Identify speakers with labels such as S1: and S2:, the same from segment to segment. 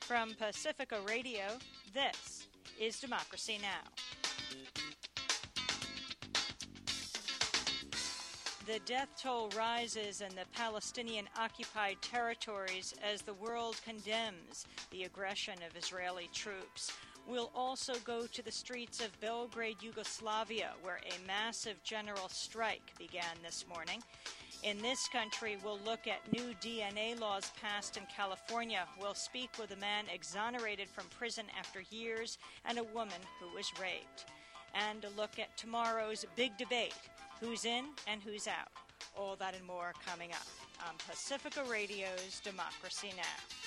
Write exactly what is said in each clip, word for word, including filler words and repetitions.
S1: From Pacifica Radio, this is Democracy Now! The death toll rises in the Palestinian-occupied territories as the world condemns the aggression of Israeli troops. We'll also go to the streets of Belgrade, Yugoslavia, where a massive general strike began this morning. In this country, we'll look at new D N A laws passed in California. We'll speak with a man exonerated from prison after years and a woman who was raped. And a look at tomorrow's big debate, who's in and who's out. All that and more coming up on Pacifica Radio's Democracy Now!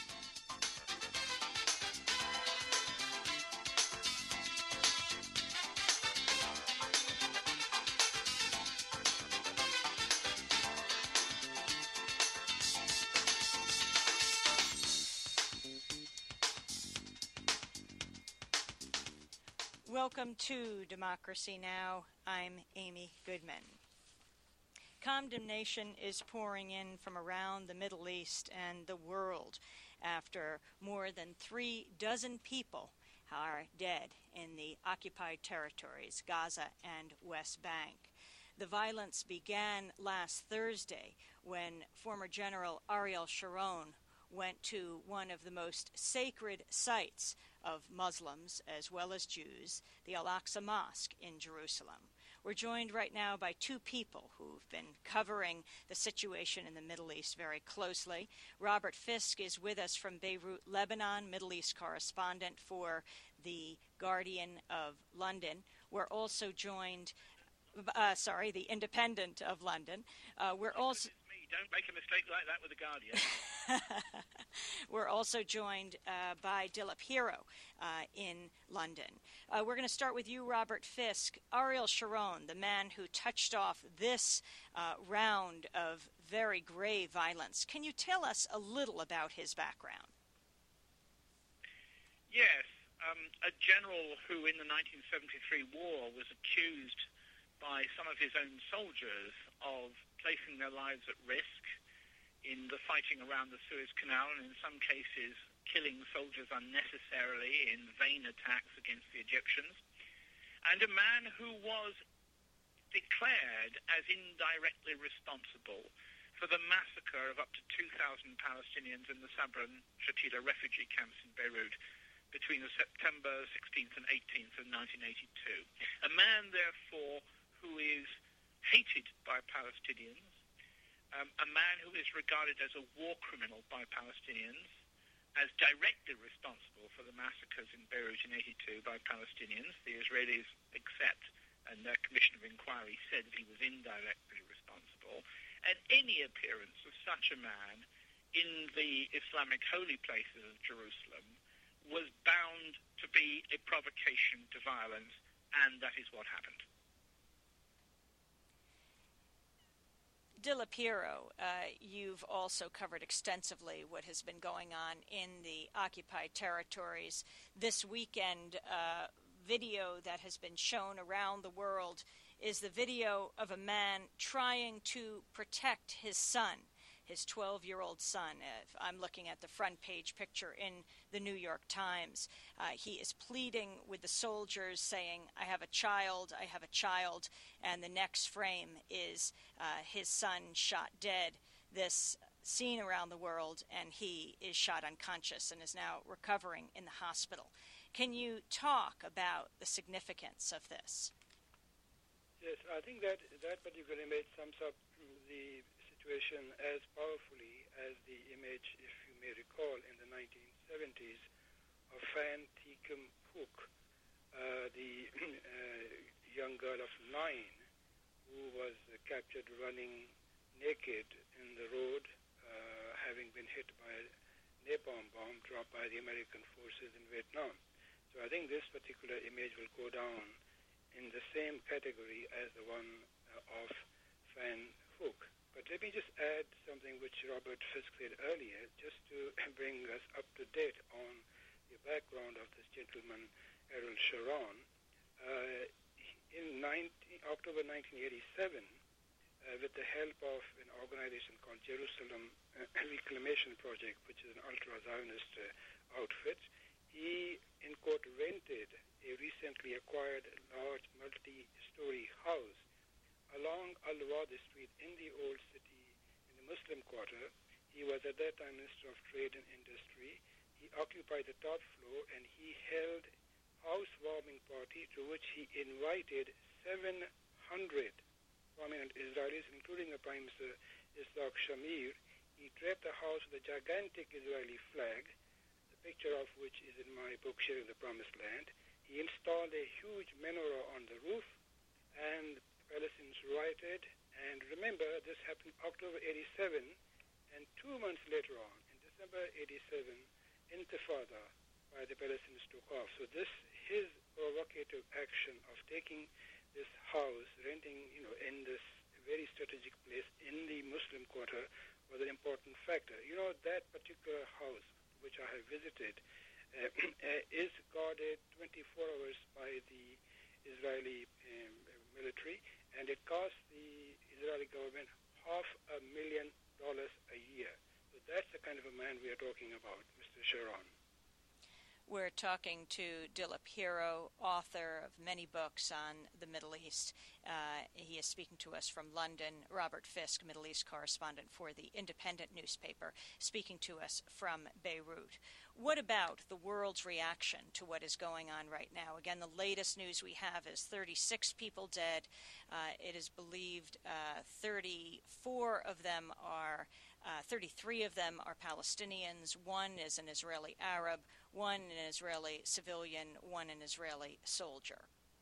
S1: Welcome to Democracy Now! I'm Amy Goodman. Condemnation is pouring in from around the Middle East and the world after more than three dozen people are dead in the occupied territories, Gaza and West Bank. The violence began last Thursday when former General Ariel Sharon went to one of the most sacred sites of Muslims as well as Jews, the Al-Aqsa Mosque in Jerusalem. We're joined right now by two people who've been covering the situation in the Middle East very closely. Robert Fisk is with us from Beirut, Lebanon, Middle East correspondent for The Guardian of London. We're also joined, uh, sorry, The Independent of London. Uh, we're also...
S2: Don't make a mistake like that with The Guardian.
S1: We're also joined uh, by Dilip Hero uh, in London. Uh, we're going to start with you, Robert Fisk. Ariel Sharon, the man who touched off this uh, round of very grave violence. Can you tell us a little about his background?
S2: Yes. Um, a general who in the nineteen seventy-three war was accused by some of his own soldiers of placing their lives at risk in the fighting around the Suez Canal, and in some cases killing soldiers unnecessarily in vain attacks against the Egyptians, and a man who was declared as indirectly responsible for the massacre of up to two thousand Palestinians in the Sabra and Shatila refugee camps in Beirut between the September sixteenth and eighteenth of nineteen eighty-two. A man, therefore, who is hated by Palestinians, um, a man who is regarded as a war criminal by Palestinians, as directly responsible for the massacres in Beirut in eighty-two by Palestinians. The Israelis accept, and their commission of inquiry said that he was indirectly responsible. And any appearance of such a man in the Islamic holy places of Jerusalem was bound to be a provocation to violence, and that is what happened.
S1: Dilip Hero, uh, you've also covered extensively what has been going on in the occupied territories. This weekend, uh, video that has been shown around the world is the video of a man trying to protect his son, his twelve-year-old son. Uh, I'm looking at the front page picture in the New York Times. Uh, he is pleading with the soldiers, saying, I have a child, I have a child, and the next frame is uh, his son shot dead. This seen around the world, and he is shot unconscious and is now recovering in the hospital. Can you talk about the significance of this?
S3: Yes, I think that that particular image sums up the situation as powerfully as the image, if you may recall, in the nineteen seventies of Fan Teekum Hook, uh, the uh, young girl of nine who was uh, captured running naked in the road, uh, having been hit by a napalm bomb dropped by the American forces in Vietnam. So I think this particular image will go down in the same category as the one uh, of Fan Hook. But let me just add something which Robert Fisk said earlier, just to bring us up to date on the background of this gentleman, Ariel Sharon. Uh, in nineteen, October nineteen eighty-seven, uh, with the help of an organization called Jerusalem uh, Reclamation Project, which is an ultra-Zionist uh, outfit. He, in quote, rented a recently acquired large multi-story house along Al-Wadi Street in the Old City, in the Muslim Quarter. He was at that time Minister of Trade and Industry. He occupied the top floor, and he held housewarming party to which he invited seven hundred prominent Israelis, including the Prime Minister Yitzhak Shamir. He draped the house with a gigantic Israeli flag, the picture of which is in my book, Sharing the Promised Land. He installed a huge menorah on the roof, and the Palestinians rioted. And remember, this happened October eighty-seven, and two months later on, in December eighty-seven, Intifada by the Palestinians took off. So this, his provocative action of taking this house, renting, you know, in this very strategic place in the Muslim Quarter, was an important factor. You know, that particular house, which I have visited, uh, is guarded twenty-four hours by the Israeli um, military, and it costs the Israeli government half a million dollars a year. So that's the kind of a man we are talking about, Mister Sharon.
S1: We're talking to Dilip Hero, author of many books on the Middle East. Uh, he is speaking to us from London. Robert Fisk, Middle East correspondent for the Independent newspaper, speaking to us from Beirut. What about the world's reaction to what is going on right now? Again, the latest news we have is thirty-six people dead. Uh, it is believed uh, thirty-four of them are, uh, thirty-three of them are Palestinians. One is an Israeli Arab, one an Israeli civilian, one an Israeli soldier.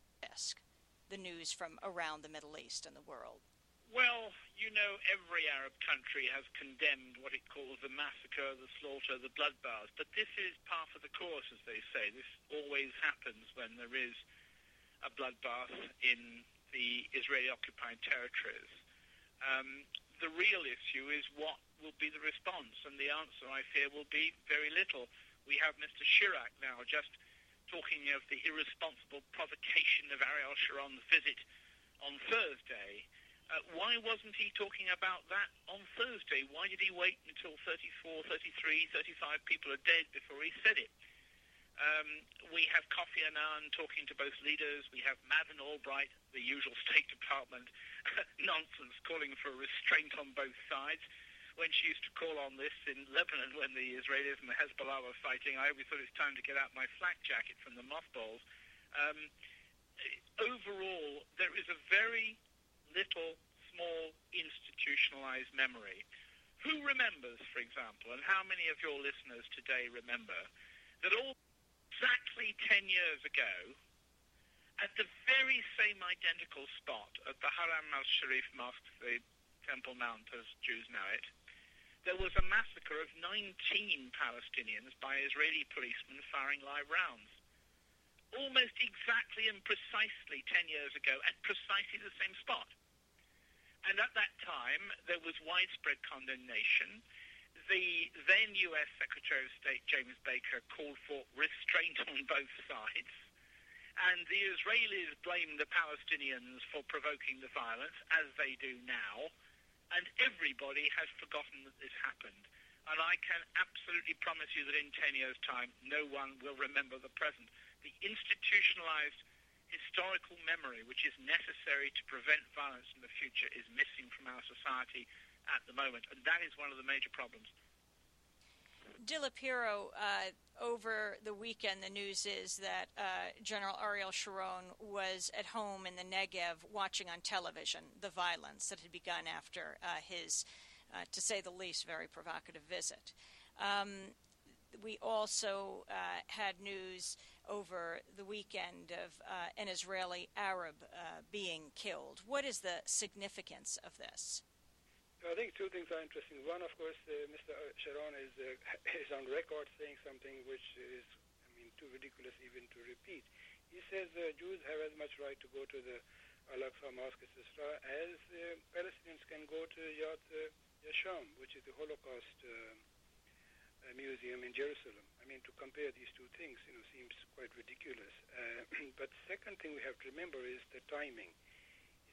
S1: The news from around the Middle East and the world.
S2: Well, you know, every Arab country has condemned what it calls the massacre, the slaughter, the bloodbath. But this is par for the course, as they say. This always happens when there is a bloodbath in the Israeli-occupied territories. Um, the real issue is what will be the response, and the answer, I fear, will be very little. We have Mister Chirac now just talking of the irresponsible provocation of Ariel Sharon's visit on Thursday. Uh, why wasn't he talking about that on Thursday? Why did he wait until thirty-four, thirty-three, thirty-five people are dead before he said it? Um, we have Kofi Annan talking to both leaders. We have Madeleine Albright, the usual State Department nonsense, calling for restraint on both sides. When she used to call on this in Lebanon when the Israelis and the Hezbollah were fighting, I always thought it's time to get out my flak jacket from the mothballs. Um, overall, there is a very little, small, institutionalized memory. Who remembers, for example, and how many of your listeners today remember, that all exactly ten years ago, at the very same identical spot at the Haram al-Sharif Mosque, the Temple Mount as Jews know it, there was a massacre of nineteen Palestinians by Israeli policemen firing live rounds. Almost exactly and precisely ten years ago at precisely the same spot. And at that time, there was widespread condemnation. The then U S Secretary of State, James Baker, called for restraint on both sides. And the Israelis blamed the Palestinians for provoking the violence, as they do now. And everybody has forgotten that this happened. And I can absolutely promise you that in ten years' time, no one will remember the present. The institutionalized historical memory, which is necessary to prevent violence in the future, is missing from our society at the moment. And that is one of the major problems.
S1: Dilip Hero, uh, over the weekend, the news is that uh, General Ariel Sharon was at home in the Negev watching on television the violence that had begun after uh, his, uh, to say the least, very provocative visit. Um, we also uh, had news over the weekend of uh, an Israeli Arab uh, being killed. What is the significance of this?
S3: I think two things are interesting. One, of course, uh, Mister Sharon is uh, is on record saying something which is, I mean, too ridiculous even to repeat. He says uh, Jews have as much right to go to the Al-Aqsa Mosque, et cetera, as uh, Palestinians can go to Yad uh, Yasham, which is the Holocaust uh, uh, museum in Jerusalem. I mean, to compare these two things, you know, seems quite ridiculous. Uh, but second thing we have to remember is the timing.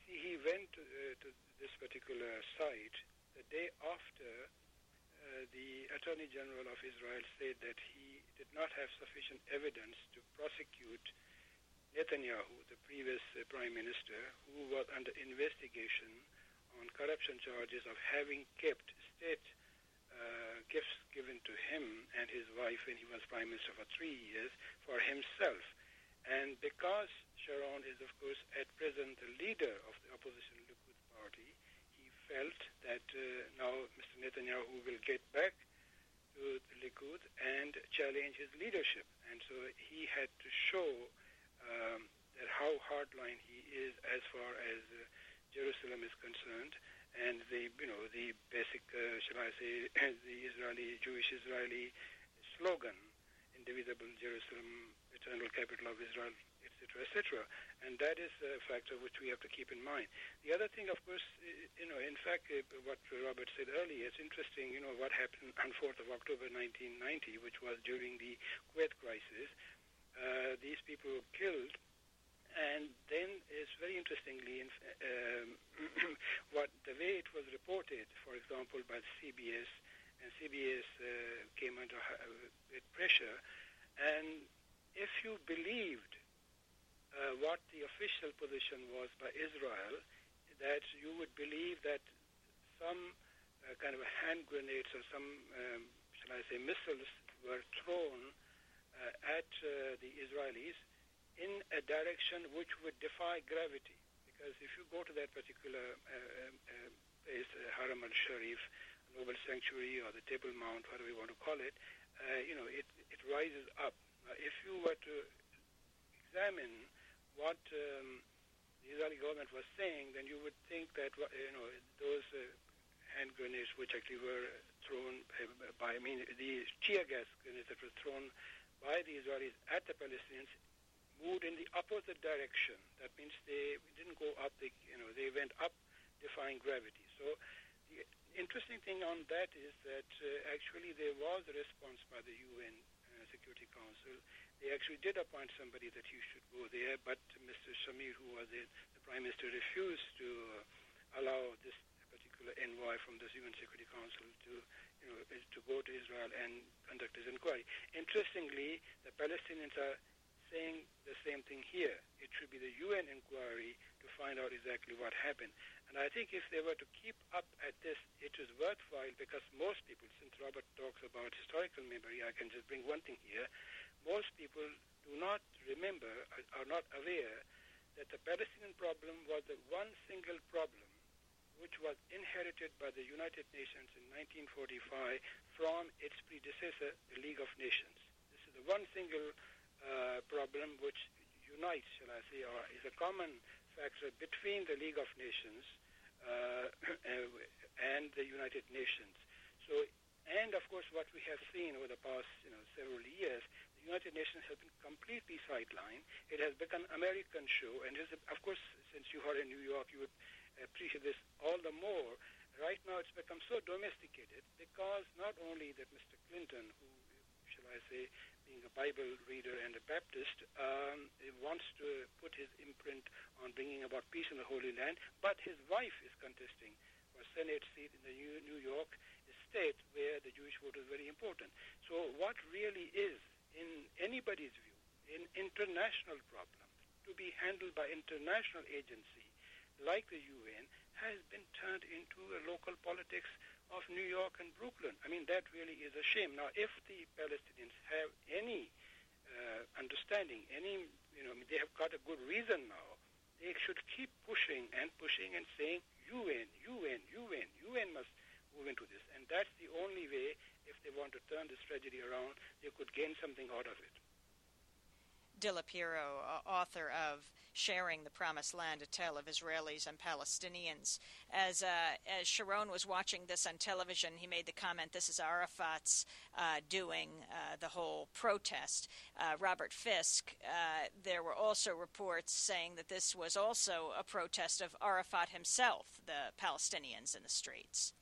S3: see, he went to, uh, to this particular site the day after uh, the Attorney General of Israel said that he did not have sufficient evidence to prosecute Netanyahu, the previous uh, prime minister, who was under investigation on corruption charges of having kept state uh, gifts given to him and his wife when he was prime minister for three years for himself. And because Sharon is, of course, at present the leader of the opposition Likud party, he felt that uh, now Mister Netanyahu will get back to the Likud and challenge his leadership. And so he had to show um, that how hardline he is as far as uh, Jerusalem is concerned, and the, you know, the basic, uh, shall I say, the Israeli, Jewish-Israeli slogan, indivisible Jerusalem, eternal capital of Israel, et cetera, et cetera. And that is a factor which we have to keep in mind. The other thing, of course, you know, in fact, uh, what Robert said earlier, it's interesting, you know, what happened on fourth of October nineteen ninety, which was during the Kuwait crisis. Uh, these people were killed. And then it's very interestingly, in, um, what the way it was reported, for example, by the C B S, and C B S uh, came under uh, pressure, and if you believed uh, what the official position was by Israel, that you would believe that some uh, kind of hand grenades or some, um, shall I say, missiles were thrown uh, at uh, the Israelis in a direction which would defy gravity. Because if you go to that particular uh, uh, place, uh, Haram al-Sharif, Noble Sanctuary, or the Table Mount, whatever you want to call it, uh, you know, it, it rises up. Uh, if you were to examine what um, the Israeli government was saying, then you would think that, you know, those uh, hand grenades which actually were thrown by, I mean, the tear gas grenades that were thrown by the Israelis at the Palestinians moved in the opposite direction. That means they didn't go up, they, you know, they went up defying gravity. So the interesting thing on that is that uh, actually there was a response by the U N uh, Security Council. They actually did appoint somebody that he should go there, but Mister Shamir, who was the, the Prime Minister, refused to uh, allow this particular envoy from the U N Security Council to, you know, to go to Israel and conduct his inquiry. Interestingly, the Palestinians are saying the same thing here. It should be the U N inquiry to find out exactly what happened. And I think if they were to keep up at this, it is worthwhile, because most people, since Robert talks about historical memory, I can just bring one thing here. Most people do not remember, are not aware, that the Palestinian problem was the one single problem which was inherited by the United Nations in nineteen forty-five from its predecessor, the League of Nations. This is the one single Uh, problem which unites, shall I say, or is a common factor between the League of Nations uh, and the United Nations. So, and of course, what we have seen over the past, you know, several years, the United Nations has been completely sidelined. It has become an American show, and is, of course, since you are in New York, you would appreciate this all the more. Right now, it's become so domesticated because not only that Mister Clinton, who, shall I say, being a Bible reader and a Baptist, um, wants to put his imprint on bringing about peace in the Holy Land, but his wife is contesting for a Senate seat in the New York state where the Jewish vote is very important. So what really is, in anybody's view, an international problem to be handled by international agency like the U N has been turned into a local politics of New York and Brooklyn. I mean, that really is a shame. Now, if the Palestinians have any uh, understanding, any, you know, they have got a good reason now, they should keep pushing and pushing and saying, U N, U N, U N, U N must move into this. And that's the only way, if they want to turn this tragedy around, they could gain something out of it.
S1: Dilla Piero, uh, author of Sharing the Promised Land, a tale of Israelis and Palestinians. As uh, as Sharon was watching this on television, he made the comment, this is Arafat's uh, doing, uh, the whole protest. Uh, Robert Fisk, uh, there were also reports saying that this was also a protest of Arafat himself, the Palestinians in the streets.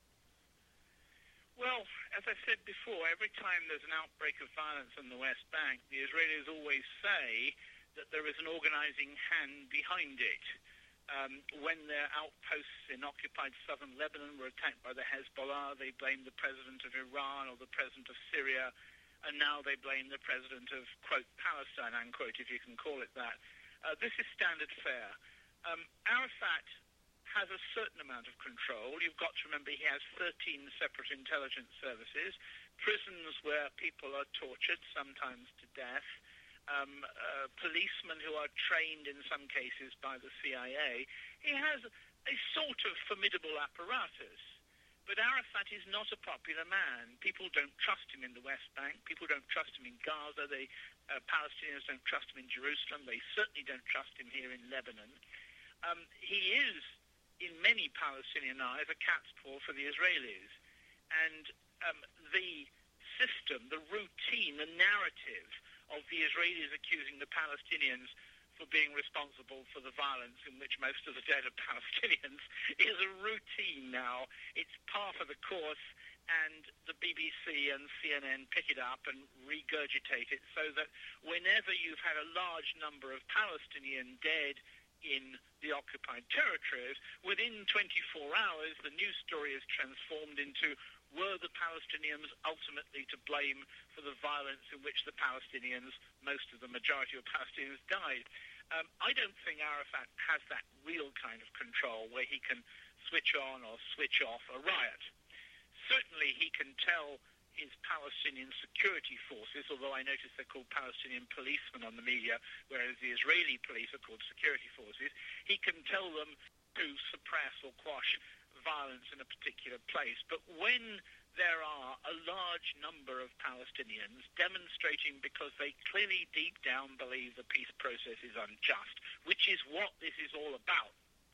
S2: Well, as I said before, every time there's an outbreak of violence on the West Bank, the Israelis always say that there is an organizing hand behind it. Um, when their outposts in occupied southern Lebanon were attacked by the Hezbollah, they blamed the president of Iran or the president of Syria, and now they blame the president of, quote, Palestine, unquote, if you can call it that. Uh, this is standard fare. Um, Arafat has a certain amount of control. You've got to remember he has thirteen separate intelligence services, prisons where people are tortured, sometimes to death, Um, uh, policemen who are trained in some cases by the C I A. He has a sort of formidable apparatus. But Arafat is not a popular man. People don't trust him in the West Bank. People don't trust him in Gaza. They, uh, Palestinians don't trust him in Jerusalem. They certainly don't trust him here in Lebanon. Um, he is, in many Palestinian eyes, a cat's paw for the Israelis. And um, the system, the routine, the narrative of the Israelis accusing the Palestinians for being responsible for the violence in which most of the dead are Palestinians is a routine now. It's par for the course, and the B B C and C N N pick it up and regurgitate it so that whenever you've had a large number of Palestinian dead in the occupied territories, within twenty-four hours the news story is transformed into, were the Palestinians ultimately to blame for the violence in which the Palestinians, most of the majority of Palestinians, died? Um, I don't think Arafat has that real kind of control where he can switch on or switch off a riot. Certainly he can tell his Palestinian security forces, although I notice they're called Palestinian policemen on the media, whereas the Israeli police are called security forces, he can tell them to suppress or quash violence in a particular place. But when there are a large number of Palestinians demonstrating because they clearly deep down believe the peace process is unjust, which is what this is all about,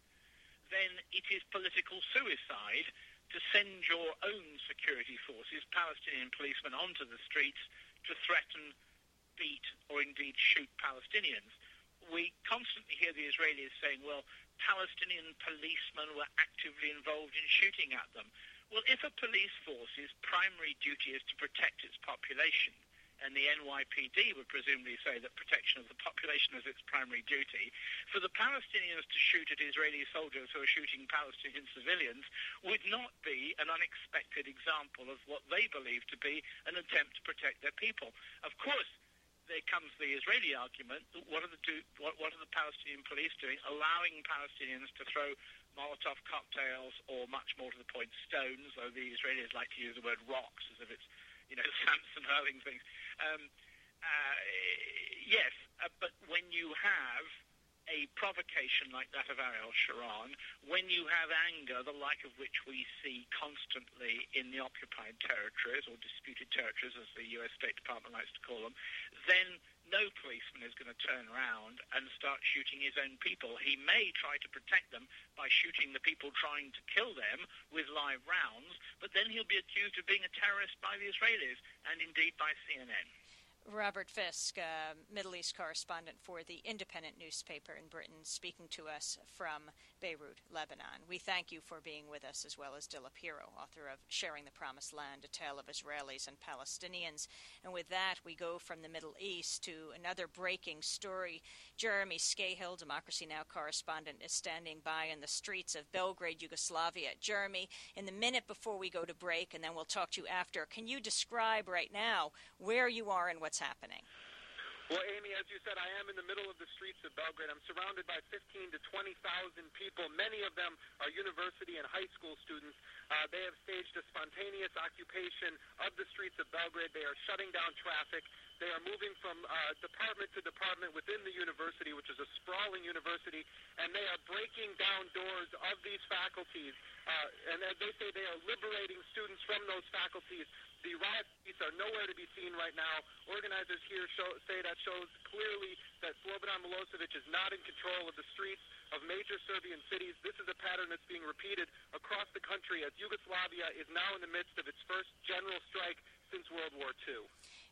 S2: then it is political suicide to send your own security forces, Palestinian policemen, onto the streets to threaten, beat, or indeed shoot Palestinians. We constantly hear the Israelis saying, well, Palestinian policemen were actively involved in shooting at them. Well, if a police force's primary duty is to protect its population, and the N Y P D would presumably say that protection of the population is its primary duty, for the Palestinians to shoot at Israeli soldiers who are shooting Palestinian civilians would not be an unexpected example of what they believe to be an attempt to protect their people. Of course, there comes the Israeli argument, what are the, do, what, what are the Palestinian police doing? Allowing Palestinians to throw Molotov cocktails, or much more to the point, stones, though the Israelis like to use the word rocks as if it's, you know, Samson hurling things. Um, uh, yes, uh, but when you have a provocation like that of Ariel Sharon, when you have anger, the like of which we see constantly in the occupied territories, or disputed territories, as the U S State Department likes to call them, then no policeman is going to turn around and start shooting his own people. He may try to protect them by shooting the people trying to kill them with live rounds, but then he'll be accused of being a terrorist by the Israelis, and indeed by C N N.
S1: Robert Fisk, uh, Middle East correspondent for the Independent newspaper in Britain, speaking to us from Beirut, Lebanon. We thank you for being with us, as well as Dilip Hero, author of Sharing the Promised Land, a tale of Israelis and Palestinians. And with that, we go from the Middle East to another breaking story. Jeremy Scahill, Democracy Now! Correspondent, is standing by in the streets of Belgrade, Yugoslavia. Jeremy, in the minute before we go to break, and then we'll talk to you after, can you describe right now where you are and what's happening?
S4: Well, Amy, as you said, I am in the middle of the streets of Belgrade. I'm surrounded by fifteen to twenty thousand people. Many of them are university and high school students. Uh, they have staged a spontaneous occupation of the streets of Belgrade. They are shutting down traffic. They are moving from uh, department to department within the university, which is a sprawling university, and they are breaking down doors of these faculties. Uh, and as they say, they are liberating students from those faculties. The riot police are nowhere to be seen right now. Organizers here show, say that shows clearly that Slobodan Milosevic is not in control of the streets of major Serbian cities. This is a pattern that's being repeated across the country as Yugoslavia is now in the midst of its first general strike since World War Two.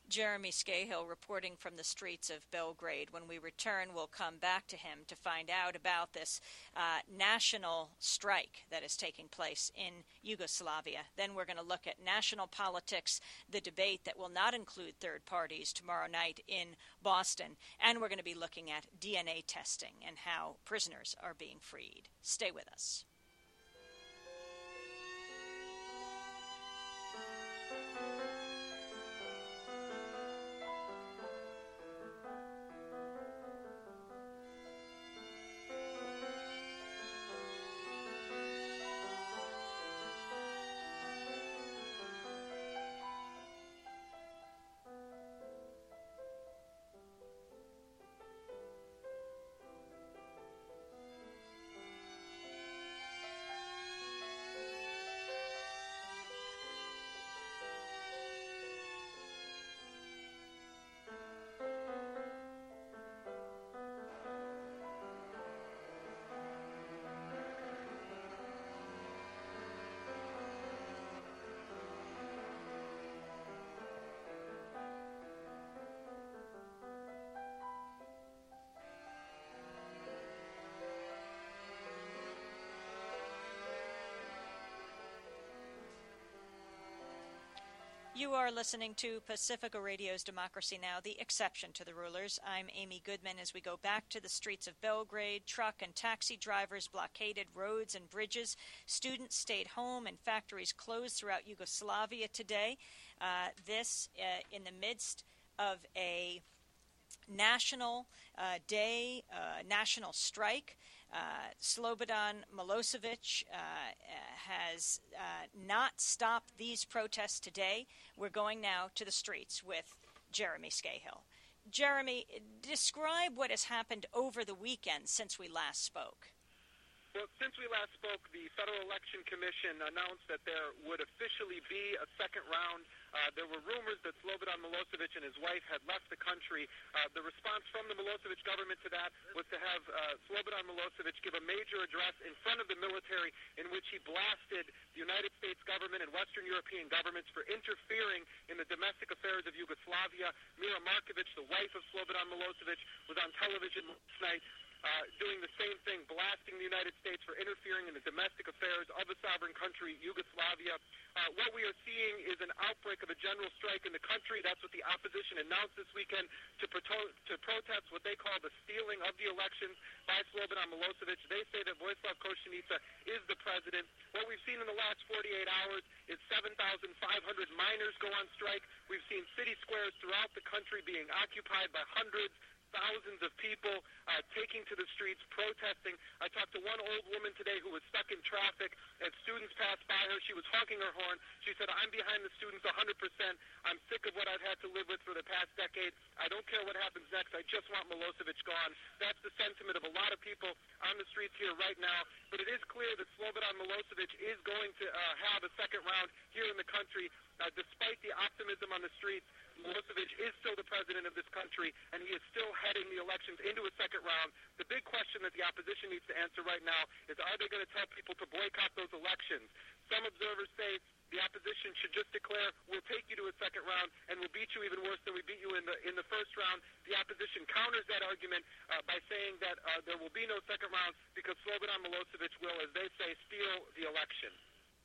S1: Jeremy Scahill reporting from the streets of Belgrade. When we return, we'll come back to him to find out about this uh, national strike that is taking place in Yugoslavia. Then we're going to look at national politics, the debate that will not include third parties tomorrow night in Boston. And we're going to be looking at D N A testing and how prisoners are being freed. Stay with us. You are listening to Pacifica Radio's Democracy Now!, the exception to the rulers. I'm Amy Goodman as we go back to the streets of Belgrade. Truck and taxi drivers blockaded roads and bridges. Students stayed home and factories closed throughout Yugoslavia today. Uh, this uh, in the midst of a national uh, day, uh, national strike. Uh, Slobodan Milosevic uh, has uh, not stopped these protests today. We're going now to the streets with Jeremy Scahill. Jeremy, describe what has happened over the weekend since we last spoke.
S4: Well, since we last spoke, the Federal Election Commission announced that there would officially be a second round. Uh, there were rumors that Slobodan Milosevic and his wife had left the country. Uh, the response from the Milosevic government to that was to have uh, Slobodan Milosevic give a major address in front of the military in which he blasted the United States government and Western European governments for interfering in the domestic affairs of Yugoslavia. Mira Markovic, the wife of Slobodan Milosevic, was on television last night Uh, doing the same thing, blasting the United States for interfering in the domestic affairs of a sovereign country, Yugoslavia. Uh, what we are seeing is an outbreak of a general strike in the country. That's what the opposition announced this weekend to, proto- to protest what they call the stealing of the elections by Slobodan Milosevic. They say that Vojislav Koštunica is the president. What we've seen in the last forty-eight hours is seven thousand five hundred miners go on strike. We've seen city squares throughout the country being occupied by hundreds, thousands of people uh, taking to the streets, protesting. I talked to one old woman today who was stuck in traffic, and students passed by her. She was honking her horn. She said, I'm behind the students one hundred percent. I'm sick of what I've had to live with for the past decade. I don't care what happens next. I just want Milosevic gone. That's the sentiment of a lot of people on the streets here right now. But it is clear that Slobodan Milosevic is going to uh, have a second round here in the country. Uh, despite the optimism on the streets, Milosevic is still the president of this country, and he is still heading the elections into a second round. The big question that the opposition needs to answer right now is, are they going to tell people to boycott those elections? Some observers say the opposition should just declare, we'll take you to a second round, and we'll beat you even worse than we beat you in the in the first round. The opposition counters that argument uh, by saying that uh, there will be no second round because Slobodan Milosevic will, as they say, steal the election.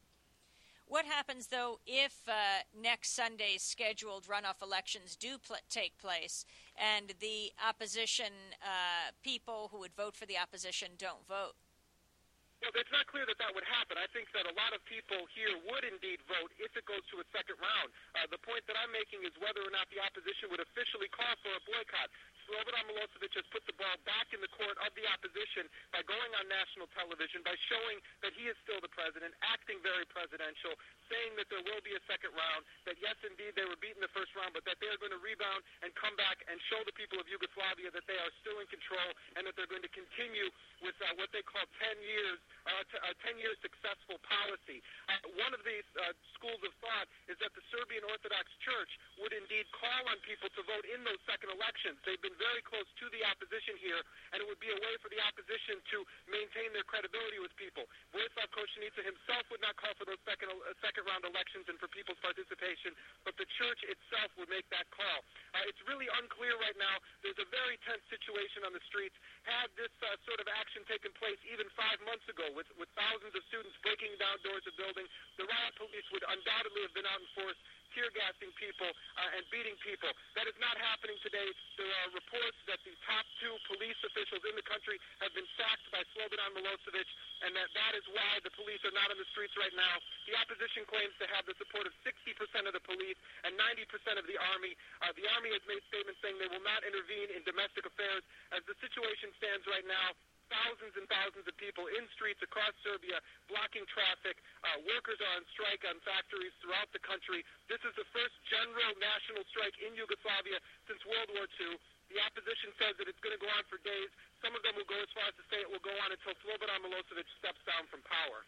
S1: What happens, though, if uh, next Sunday's scheduled runoff elections do pl- take place and the opposition uh, people who would vote for the opposition don't vote?
S4: Well, it's not clear that that would happen. I think that a lot of people here would indeed vote if it goes to a second round. Uh, the point that I'm making is whether or not the opposition would officially call for a boycott. Slobodan Milosevic has put the ball back in the court of the opposition by going on national television, by showing that he is still the president, acting very presidential, saying that there will be a second round, that yes, indeed, they were beaten the first round, but that they are going to rebound and come back and show the people of Yugoslavia that they are still in control and that they're going to continue with uh, what they call ten years, uh, t- a ten-year successful policy. Uh, one of these uh, schools of thought is that the Serbian Orthodox Church would indeed call on people to vote in those second elections. They've been very close to the opposition here, and it would be a way for the opposition to maintain their credibility with people. Vojislav Koštunica himself would not call for those second, uh, second-round elections and for people's participation, but the church itself would make that call. Uh, it's really unclear right now. There's a very tense situation on the streets. Had this uh, sort of action taken place even five months ago with, with thousands of students breaking down doors of buildings, the riot police would undoubtedly have been out in force, tear-gassing people uh, and beating people. That is not happening today. There are reports that the top two police officials in the country have been sacked by Slobodan Milosevic, and that that is why the police are not on the streets right now. The opposition claims to have the support of sixty percent of the police and ninety percent of the army. Uh, the army has made statements saying they will not intervene in domestic affairs. As the situation stands right now, thousands and thousands of people in streets across Serbia blocking traffic. Uh, workers are on strike on factories throughout the country. This is the first general national strike in Yugoslavia since World War Two. The opposition says that it's going to go on for days. Some of them will go as far as to say it will go on until Slobodan Milosevic steps down from power.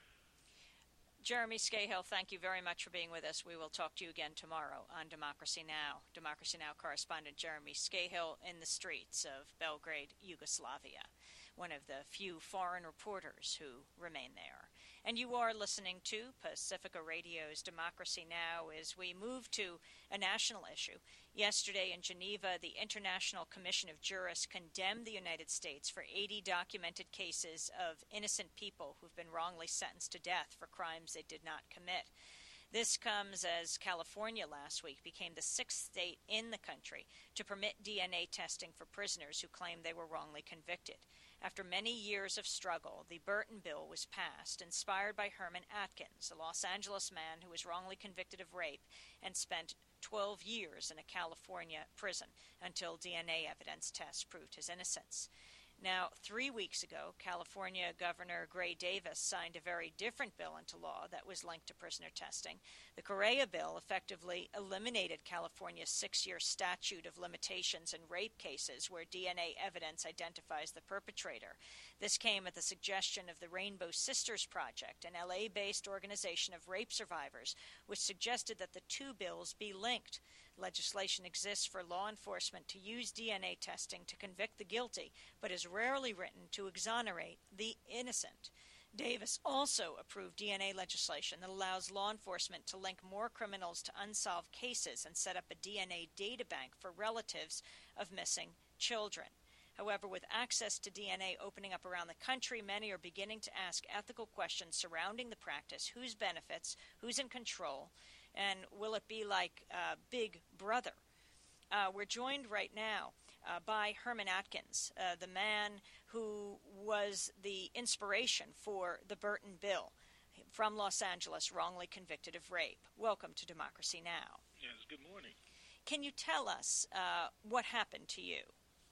S1: Jeremy Scahill, thank you very much for being with us. We will talk to you again tomorrow on Democracy Now! Democracy Now! Correspondent Jeremy Scahill in the streets of Belgrade, Yugoslavia, one of the few foreign reporters who remain there. And you are listening to Pacifica Radio's Democracy Now! As we move to a national issue. Yesterday in Geneva, the International Commission of Jurists condemned the United States for eighty documented cases of innocent people who've been wrongly sentenced to death for crimes they did not commit. This comes as California last week became the sixth state in the country to permit D N A testing for prisoners who claimed they were wrongly convicted. After many years of struggle, the Burton Bill was passed, inspired by Herman Atkins, a Los Angeles man who was wrongly convicted of rape and spent twelve years in a California prison until D N A evidence tests proved his innocence. Now, three weeks ago, California Governor Gray Davis signed a very different bill into law that was linked to prisoner testing. The Correa bill effectively eliminated California's six-year statute of limitations in rape cases where D N A evidence identifies the perpetrator. This came at the suggestion of the Rainbow Sisters Project, an L A-based organization of rape survivors, which suggested that the two bills be linked. Legislation exists for law enforcement to use D N A testing to convict the guilty, but is rarely written to exonerate the innocent. Davis also approved D N A legislation that allows law enforcement to link more criminals to unsolved cases and set up a D N A databank for relatives of missing children. However, with access to D N A opening up around the country, many are beginning to ask ethical questions surrounding the practice. Whose benefits? Who's in control? And will it be like uh, Big Brother? Uh, we're joined right now uh, by Herman Atkins, uh, the man who was the inspiration for the Burton Bill, from Los Angeles, wrongly convicted of rape. Welcome to Democracy Now!
S5: Yes, good morning.
S1: Can you tell us uh, what happened to you?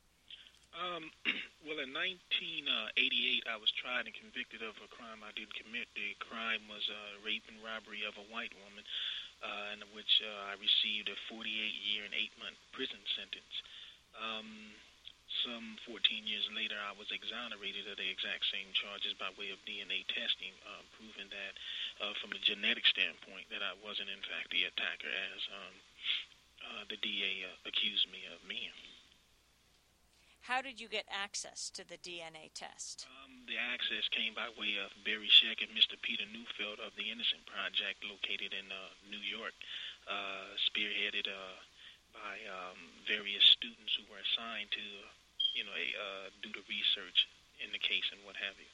S5: Um, well, in nineteen eighty-eight, I was tried and convicted of a crime I didn't commit. The crime was uh, rape and robbery of a white woman, uh, in which uh, I received a forty-eight year and eight month prison sentence. Um, some fourteen years later, I was exonerated of the exact same charges by way of D N A testing, uh, proving that uh, from a genetic standpoint that I wasn't, in fact, the attacker, as um, uh, the D A uh, accused me of being.
S1: How did you get access to the D N A test?
S5: Um, the access came by way of Barry Scheck and Mister Peter Neufeld of the Innocent Project, located in uh, New York, uh, spearheaded uh, by um, various students who were assigned to, you know, a, uh, do the research in the case and what have you.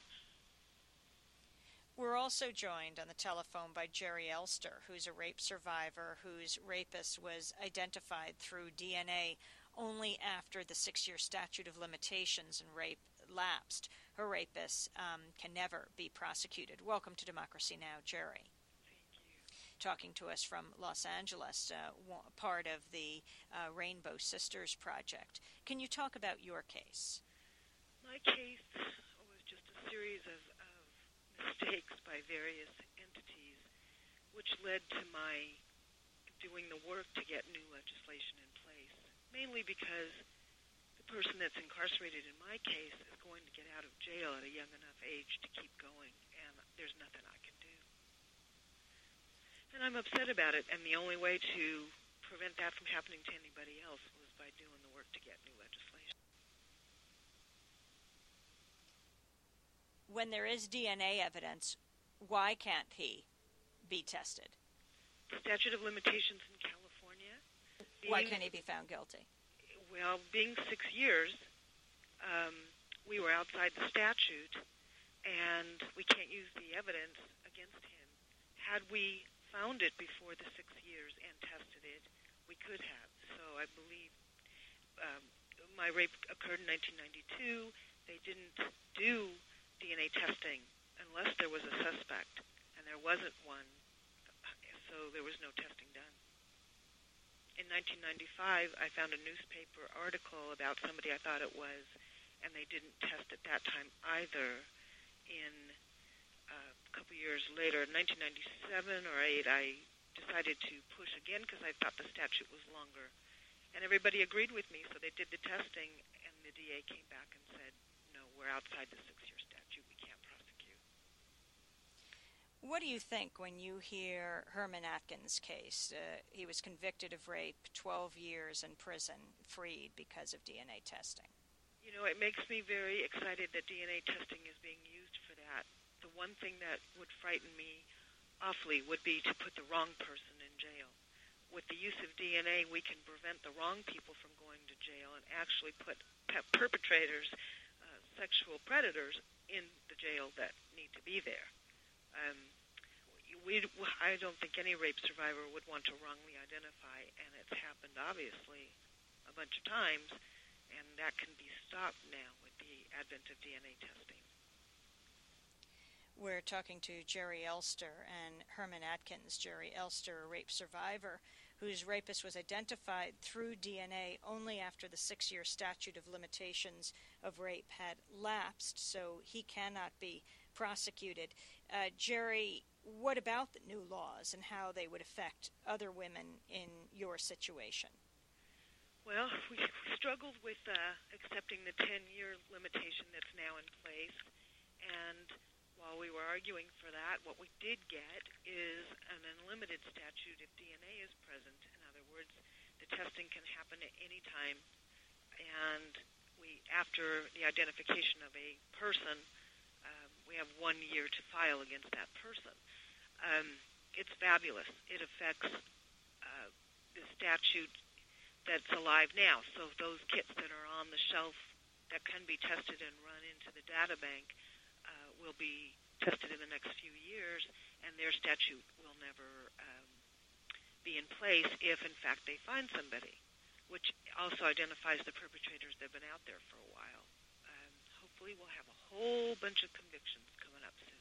S1: We're also joined on the telephone by Jerry Elster, who's a rape survivor whose rapist was identified through D N A only after the six-year statute of limitations in rape lapsed. Her rapist um, can never be prosecuted. Welcome to Democracy Now!, Jerry.
S6: Thank you.
S1: Talking to us from Los Angeles, uh, part of the uh, Rainbow Sisters Project. Can you talk about your case?
S6: My case was just a series of, of mistakes by various entities, which led to my doing the work to get new legislation in place, mainly because the person that's incarcerated in my case is going to get out of jail at a young enough age to keep going, and there's nothing I can do. And I'm upset about it, and the only way to prevent that from happening to anybody else was by doing the work to get new legislation.
S1: When there is D N A evidence, why can't he be tested?
S6: The statute of limitations in California. Being,
S1: why can't he be found guilty?
S6: Well, being six years, um, we were outside the statute, and we can't use the evidence against him. Had we found it before the six years and tested it, we could have. So I believe um, my rape occurred in nineteen ninety-two. They didn't do D N A testing unless there was a suspect, and there wasn't one, so there was no testing done. In nineteen ninety-five, I found a newspaper article about somebody I thought it was, and they didn't test at that time either. In uh, a couple years later, nineteen ninety-seven or eight, I decided to push again because I thought the statute was longer. And everybody agreed with me, so they did the testing, and the D A came back and said, no, we're outside the six-year statute. We can't prosecute.
S1: What do you think when you hear Herman Atkins' case? Uh, he was convicted of rape, twelve years in prison, freed because of D N A testing.
S6: You know, it makes me very excited that D N A testing is being used for that. The one thing that would frighten me awfully would be to put the wrong person in jail. With the use of D N A, we can prevent the wrong people from going to jail and actually put pe- perpetrators, uh, sexual predators, in the jail that need to be there. Um, we, I don't think any rape survivor would want to wrongly identify, and it's happened, obviously, a bunch of times, and that can be stopped now with the advent of D N A testing.
S1: We're talking to Jerry Elster and Herman Atkins. Jerry Elster, a rape survivor whose rapist was identified through D N A only after the six-year statute of limitations of rape had lapsed, so he cannot be prosecuted. Uh, Jerry, what about the new laws and how they would affect other women in your situation?
S6: Well, we struggled with uh, accepting the ten-year limitation that's now in place, and while we were arguing for that, what we did get is an unlimited statute if D N A is present. In other words, the testing can happen at any time, and we, after the identification of a person, um, we have one year to file against that person. Um, it's fabulous. It affects uh, the statute that's alive now. So those kits that are on the shelf that can be tested and run into the data bank uh, will be tested in the next few years, and their statute will never um, be in place if, in fact, they find somebody, which also identifies the perpetrators that have been out there for a while. Um, hopefully we'll have a whole bunch of convictions coming up soon.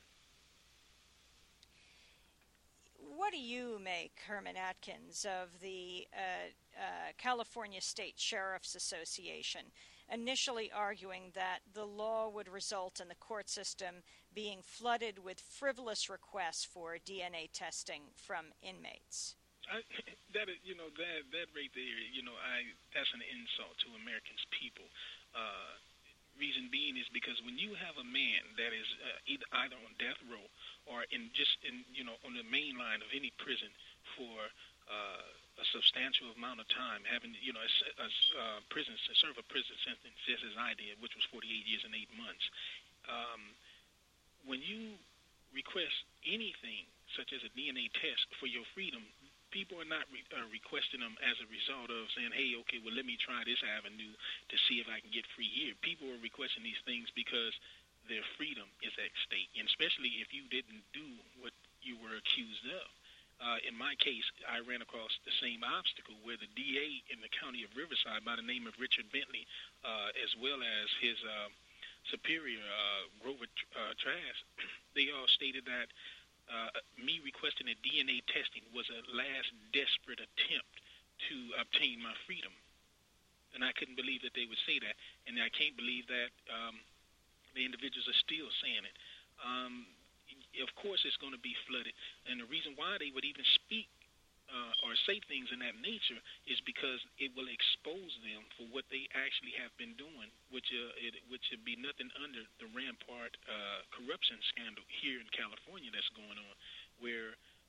S1: What do you make, Herman Atkins, of the uh, uh, California State Sheriff's Association initially arguing that the law would result in the court system being flooded with frivolous requests for D N A testing from inmates?
S5: I, that is, you know, that that right there, you know, I that's an insult to Americans' people. Uh, reason being is because when you have a man that is uh, either either on death row or in just in you know on the main line of any prison for uh, a substantial amount of time, having you know a, a uh, prison to serve a prison sentence just as I did, which was forty-eight years and eight months. Um, when you request anything such as a D N A test for your freedom, people are not re- uh, requesting them as a result of saying, hey, okay, well, let me try this avenue to see if I can get free here. People are requesting these things because their freedom is at stake, and especially if you didn't do what you were accused of. Uh, in my case, I ran across the same obstacle where the D A in the county of Riverside by the name of Richard Bentley, uh, as well as his uh, superior, uh, Grover uh, Trask, they all stated that uh, me requesting a D N A testing was a last desperate attempt to obtain my freedom. And I couldn't believe that they would say that, and I can't believe that um, the individuals are still saying it. Um, of course it's going to be flooded, and the reason why they would even speak uh, or say things in that nature is because it will expose them for what they actually have been doing, which uh, it, which would be nothing under the Rampart uh, corruption scandal here in California that's going on, where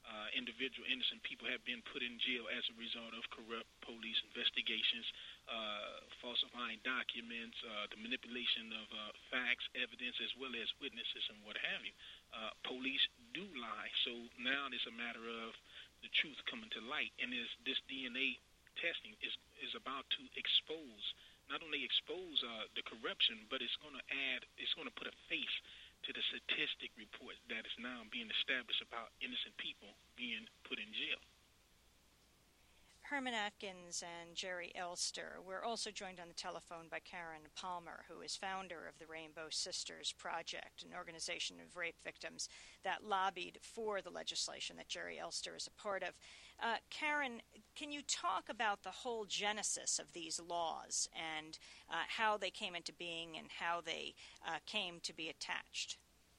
S5: Uh, individual innocent people have been put in jail as a result of corrupt police investigations, uh, falsifying documents, uh, the manipulation of uh, facts, evidence, as well as witnesses and what have you. Uh, police do lie, so now it's a matter of the truth coming to light, and is this D N A testing is is about to expose, not only expose uh, the corruption, but it's going to add, it's going to put a face to the statistic report that is now being established about innocent people being put in jail.
S1: Herman Atkins and Jerry Elster. We're also joined on the telephone by Karen Palmer, who is founder of the Rainbow Sisters Project, an organization of rape victims that lobbied for the legislation that Jerry Elster is a part of. Uh, Karen, can you talk about the whole genesis of these laws and uh, how they came into being and how they uh, came to be attached?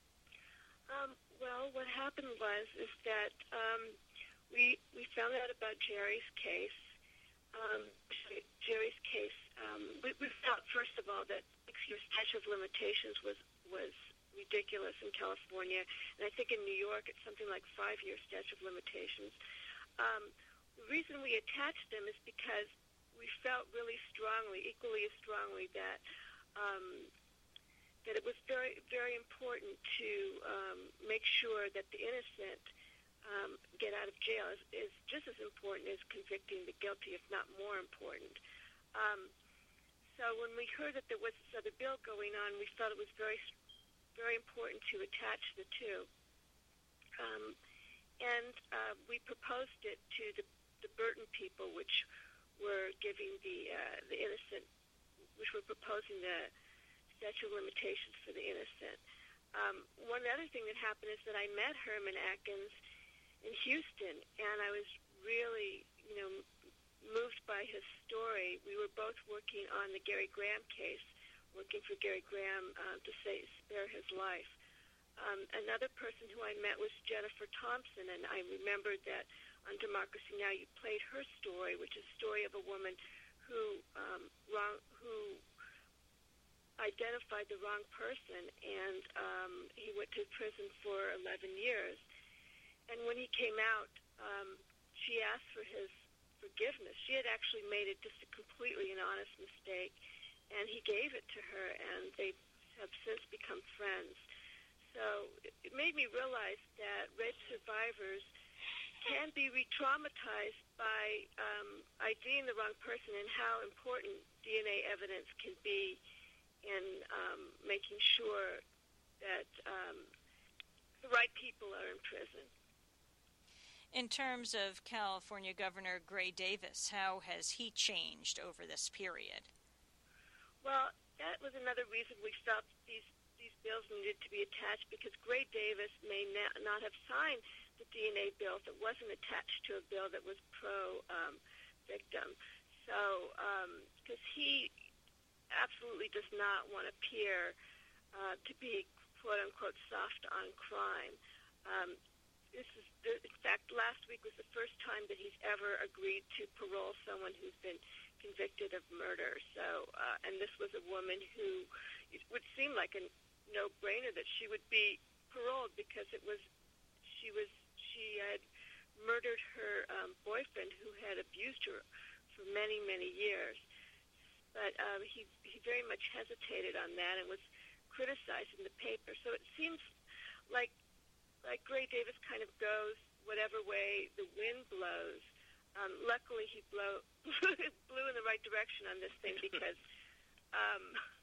S7: Um, well, what happened was is that um, we we found out about Jerry's case. Um, Jerry's case. Um, we, we thought, first of all, that six-year statute of limitations was was ridiculous in California, and I think in New York it's something like five-year statute of limitations. Um, the reason we attached them is because we felt really strongly, equally as strongly, that um, that it was very, very important to um, make sure that the innocent um, get out of jail is, is just as important as convicting the guilty, if not more important. Um, so when we heard that there was this other bill going on, we felt it was very, very important to attach the two. Um, and uh, we proposed it to the, the Burton people, which were giving the uh, the innocent, which were proposing the statute of limitations for the innocent. Um, one other thing that happened is that I met Herman Atkins in Houston, and I was really, you know, moved by his story. We were both working on the Gary Graham case, working for Gary Graham uh, to say, spare his life. Um, another person who I met was Jennifer Thompson, and I remembered that on Democracy Now! You played her story, which is a story of a woman who um, wrong, who identified the wrong person, and um, he went to prison for eleven years. And when he came out, um, she asked for his forgiveness. She had actually made it just a completely an honest mistake, and he gave it to her, and they have since become friends. So it made me realize that rape survivors can be re-traumatized by um, IDing the wrong person, and how important D N A evidence can be in um, making sure that um, the right people are in prison.
S1: In terms of California Governor Gray Davis, how has he changed over this period?
S7: Well, that was another reason we felt these these bills needed to be attached, because Gray Davis may na- not have signed the D N A bill if it wasn't attached to a bill that was pro-victim. Um, so, because um, he absolutely does not want to appear uh, to be, quote-unquote, soft on crime. Um, this is, the, in fact, last week was the first time that he's ever agreed to parole someone who's been convicted of murder. So, uh, and this was a woman who it would seem like a no-brainer that she would be paroled, because it was she was she had murdered her um, boyfriend, who had abused her for many, many years. But um, he he very much hesitated on that and was criticized in the paper. So it seems like like Gray Davis kind of goes whatever way the wind blows. Um, luckily, he blow, blew in the right direction on this thing, because um,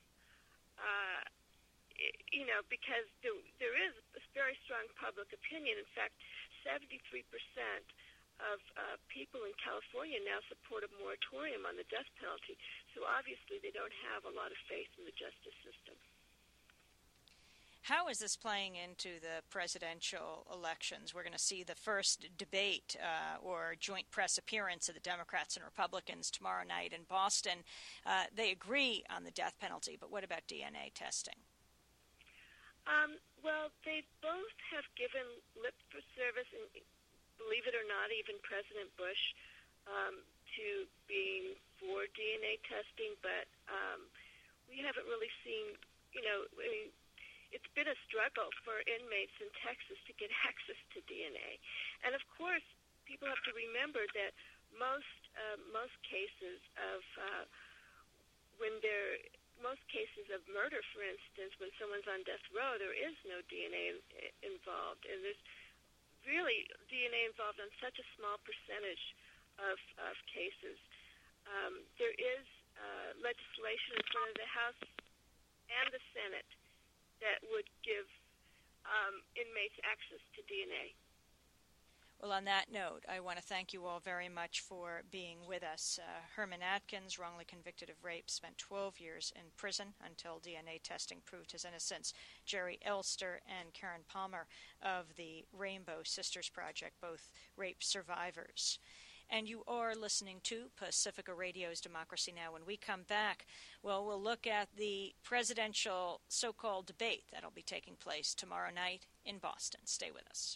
S7: uh, it, you know because there, there is a very strong public opinion. In fact, seventy-three percent of uh, people in California now support a moratorium on the death penalty. So obviously they don't have a lot of faith in the justice system.
S1: How is this playing into the presidential elections? We're going to see the first debate uh, or joint press appearance of the Democrats and Republicans tomorrow night in Boston. Uh, they agree on the death penalty, but what about D N A testing?
S7: Um, well, they both have given lip for service, and believe it or not, even President Bush, um, to being for D N A testing, but um, we haven't really seen, you know, I mean, it's been a struggle for inmates in Texas to get access to D N A. And of course, people have to remember that most uh, most cases of uh, when there most cases of murder, for instance, when someone's on death row, there is no D N A in, involved, and there's really D N A involved on such a small percentage of of cases. Um, there is uh, legislation in front of the House and the Senate that would give um, inmates access to D N A.
S1: Well, on that note, I want to thank you all very much for being with us. Uh, Herman Atkins, wrongly convicted of rape, spent twelve years in prison until D N A testing proved his innocence. Jerry Elster and Karen Palmer of the Rainbow Sisters Project, both rape survivors. And you are listening to Pacifica Radio's Democracy Now! When we come back, well, we'll look at the presidential so-called debate that'll be taking place tomorrow night in Boston. Stay with us.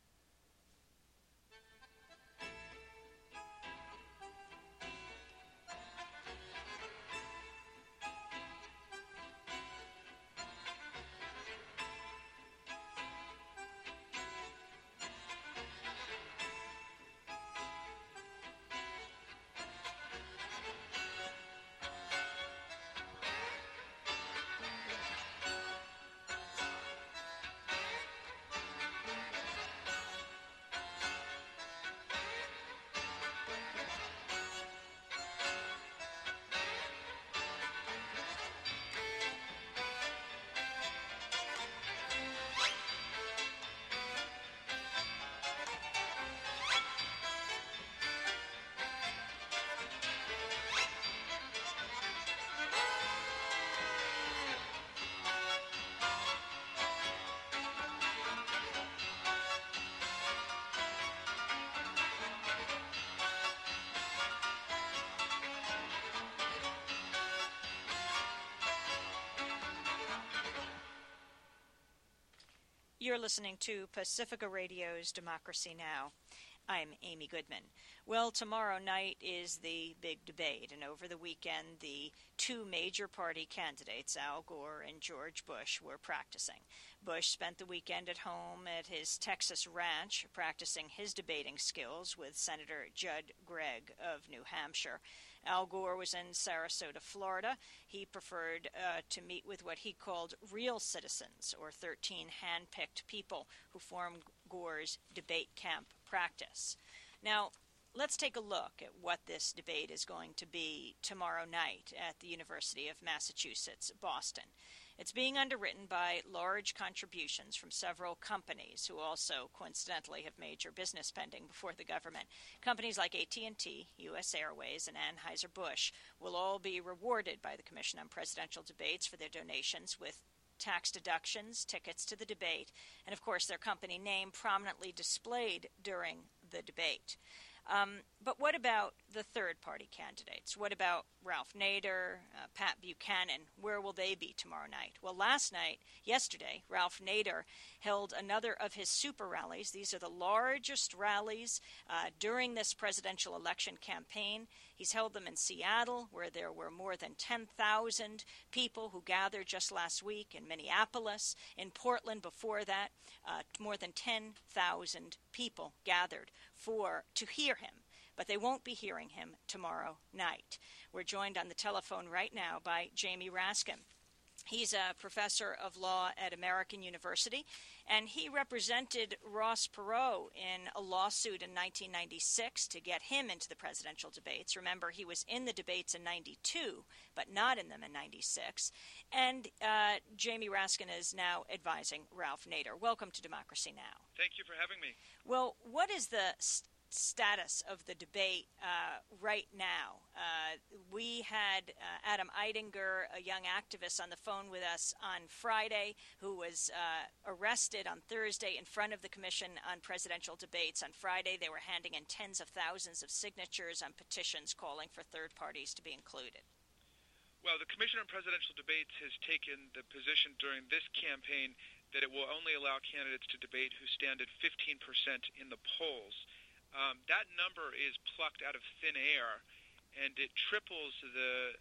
S1: You're listening to Pacifica Radio's Democracy Now! I'm Amy Goodman. Well, tomorrow night is the big debate, and over the weekend, the two major party candidates, Al Gore and George Bush, were practicing. Bush spent the weekend at home at his Texas ranch practicing his debating skills with Senator Judd Gregg of New Hampshire. Al Gore was in Sarasota, Florida. He preferred uh, to meet with what he called real citizens, or thirteen hand-picked people who formed Gore's debate camp practice. Now, let's take a look at what this debate is going to be tomorrow night at the University of Massachusetts, Boston. It's being underwritten by large contributions from several companies who also, coincidentally, have major business pending before the government. Companies like A T and T, U S Airways, and Anheuser-Busch will all be rewarded by the Commission on Presidential Debates for their donations with tax deductions, tickets to the debate, and, of course, their company name prominently displayed during the debate. Um, but what about the third-party candidates? What about Ralph Nader, uh, Pat Buchanan? Where will they be tomorrow night? Well, last night, yesterday, Ralph Nader held another of his super rallies. These are the largest rallies uh, during this presidential election campaign. He's held them in Seattle, where there were more than ten thousand people who gathered just last week, in Minneapolis, in Portland before that, uh, more than ten thousand people gathered for to hear him. But they won't be hearing him tomorrow night. We're joined on the telephone right now by Jamie Raskin. He's a professor of law at American University, and he represented Ross Perot in a lawsuit in nineteen ninety-six to get him into the presidential debates. Remember, he was in the debates in ninety-two, but not in them in ninety-six. And uh, Jamie Raskin is now advising Ralph Nader. Welcome to Democracy Now!
S8: Thank you for having me.
S1: Well, what is the st- status of the debate uh, right now? Uh, we had uh, Adam Eidinger, a young activist, on the phone with us on Friday, who was uh, arrested on Thursday in front of the Commission on Presidential Debates. On Friday, they were handing in tens of thousands of signatures on petitions calling for third parties to be included.
S8: Well, the Commission on Presidential Debates has taken the position during this campaign that it will only allow candidates to debate who stand at fifteen percent in the polls. Um, that number is plucked out of thin air, and it triples the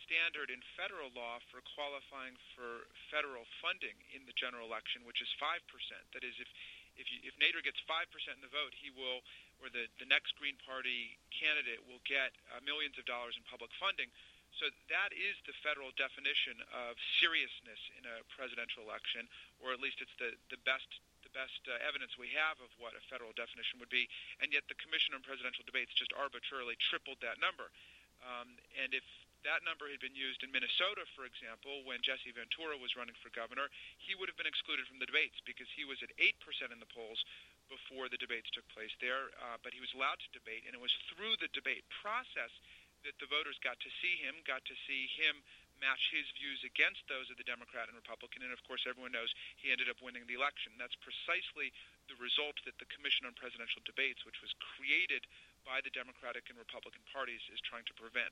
S8: standard in federal law for qualifying for federal funding in the general election, which is five percent. That is, if if, you, if Nader gets five percent in the vote, he will, or the, the next Green Party candidate will get uh, millions of dollars in public funding. So that is the federal definition of seriousness in a presidential election, or at least it's the, the best the best uh, evidence we have of what a federal definition would be. And yet the Commission on Presidential Debates just arbitrarily tripled that number. Um, and if that number had been used in Minnesota, for example, when Jesse Ventura was running for governor, he would have been excluded from the debates because he was at eight percent in the polls before the debates took place there. Uh, but he was allowed to debate, and it was through the debate process that the voters got to see him, got to see him match his views against those of the Democrat and Republican. And, of course, everyone knows he ended up winning the election. That's precisely the result that the Commission on Presidential Debates, which was created by the Democratic and Republican parties, is trying to prevent.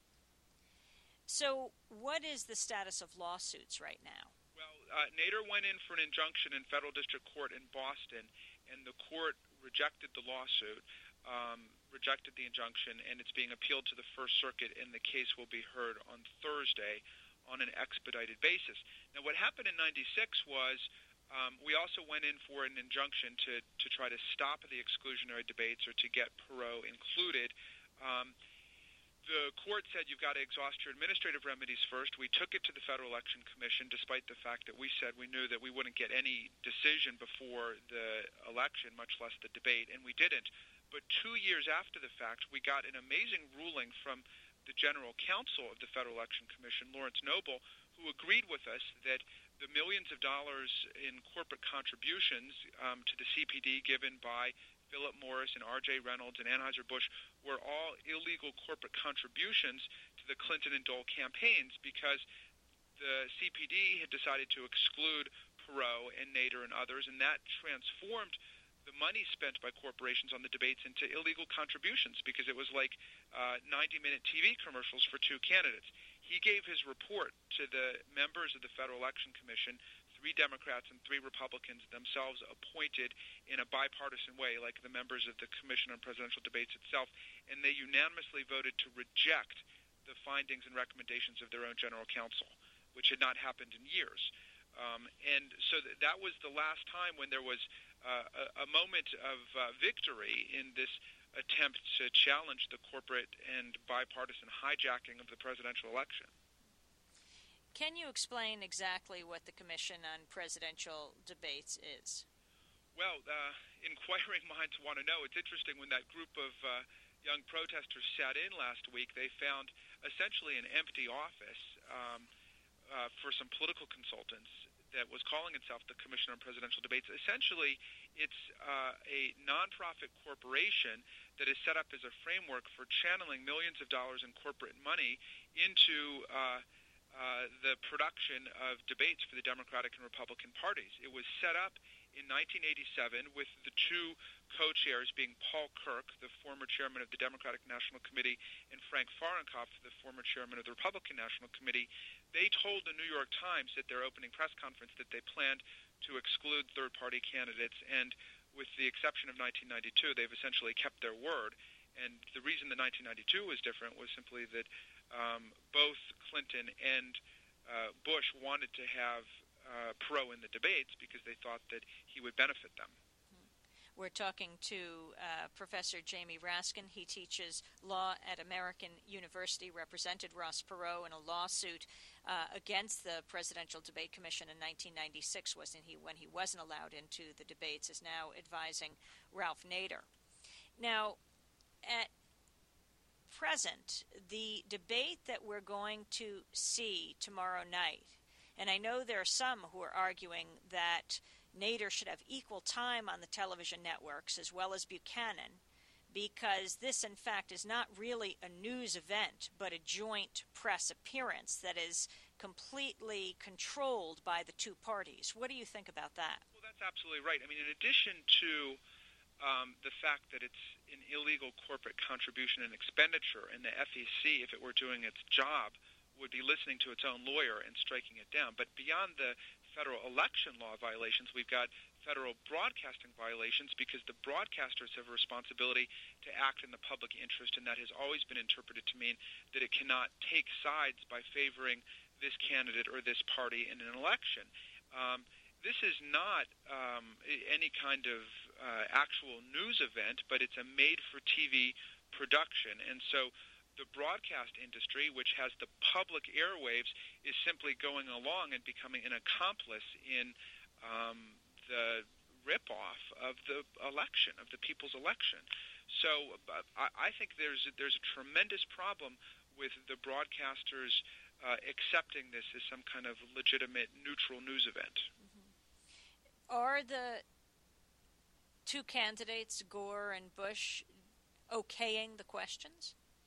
S1: So what is the status of lawsuits right now?
S8: Well, uh, Nader went in for an injunction in federal district court in Boston, and the court rejected the lawsuit, um, rejected the injunction, and it's being appealed to the First Circuit, and the case will be heard on Thursday on an expedited basis. Now, what happened in ninety-six was um, we also went in for an injunction to, to try to stop the exclusionary debates or to get Perot included. Um, The court said you've got to exhaust your administrative remedies first. We took it to the Federal Election Commission, despite the fact that we said we knew that we wouldn't get any decision before the election, much less the debate, and we didn't. But two years after the fact, we got an amazing ruling from the General Counsel of the Federal Election Commission, Lawrence Noble, who agreed with us that the millions of dollars in corporate contributions um, to the C P D given by Philip Morris and R J Reynolds and Anheuser-Busch were all illegal corporate contributions to the Clinton and Dole campaigns because the C P D had decided to exclude Perot and Nader and others, and that transformed the money spent by corporations on the debates into illegal contributions because it was like uh, ninety-minute T V commercials for two candidates. He gave his report to the members of the Federal Election Commission, three Democrats and three Republicans themselves appointed in a bipartisan way, like the members of the Commission on Presidential Debates itself, and they unanimously voted to reject the findings and recommendations of their own general counsel, which had not happened in years. Um, and so th- that was the last time when there was uh, a, a moment of uh, victory in this attempt to challenge the corporate and bipartisan hijacking of the presidential election.
S1: Can you explain exactly what the Commission on Presidential Debates is?
S8: Well, uh, inquiring minds want to know. It's interesting, when that group of uh, young protesters sat in last week, they found essentially an empty office um, uh, for some political consultants that was calling itself the Commission on Presidential Debates. Essentially, it's uh, a nonprofit corporation that is set up as a framework for channeling millions of dollars in corporate money into uh, uh, the production of debates for the Democratic and Republican parties. It was set up in nineteen eighty-seven with the two co-chairs being Paul Kirk, the former chairman of the Democratic National Committee, and Frank Fahrenkopf, the former chairman of the Republican National Committee. They told the New York Times at their opening press conference that they planned to exclude third-party candidates, and with the exception of nineteen ninety-two, they've essentially kept their word. And the reason that nineteen ninety-two was different was simply that um, both Clinton and uh, Bush wanted to have uh, Perot in the debates because they thought that he would benefit them.
S1: We're talking to uh, Professor Jamie Raskin. He teaches law at American University, represented Ross Perot in a lawsuit uh, against the Presidential Debate Commission in nineteen ninety-six, wasn't he, when he wasn't allowed into the debates, is now advising Ralph Nader. Now, at present, the debate that we're going to see tomorrow night, and I know there are some who are arguing that Nader should have equal time on the television networks as well as Buchanan, because this, in fact, is not really a news event, but a joint press appearance that is completely controlled by the two parties. What do you think about that?
S8: Well, that's absolutely right. I mean, in addition to um, the fact that it's an illegal corporate contribution and expenditure, and the F E C, if it were doing its job, would be listening to its own lawyer and striking it down. But beyond the federal election law violations. We've got federal broadcasting violations because the broadcasters have a responsibility to act in the public interest, and that has always been interpreted to mean that it cannot take sides by favoring this candidate or this party in an election. Um, this is not um, any kind of uh, actual news event, but it's a made-for-T V production, and so the broadcast industry, which has the public airwaves, is simply going along and becoming an accomplice in um, the rip-off of the election, of the people's election. So uh, I, I think there's there's a tremendous problem with the broadcasters uh, accepting this as some kind of legitimate, neutral news event.
S1: Mm-hmm. Are the two candidates, Gore and Bush, okaying the questions?